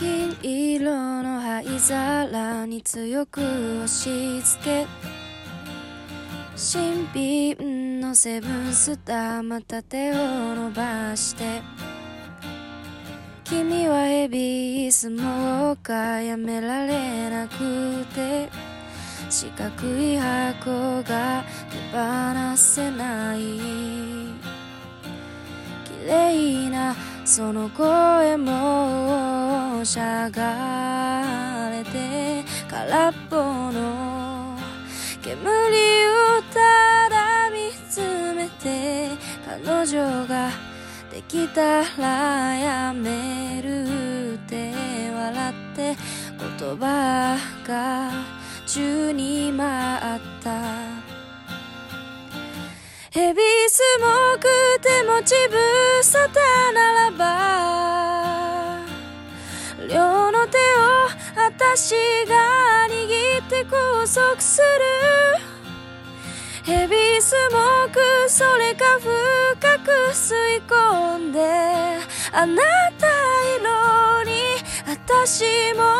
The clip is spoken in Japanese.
金色の灰皿に強く押し付け、新品のセブンスターまた手を伸ばして、君はヘビースモーカーやめられなくて、四角い箱が手放せない、綺麗なその声もしゃがれて、空っぽの煙をただ見つめて、彼女ができたらやめるって笑って、言葉が宙に舞った。ヘビースモーク手持ち無沙汰ならば、両の手を私が握って拘束する。ヘビースモークそれか深く吸い込んで、あなた色に私も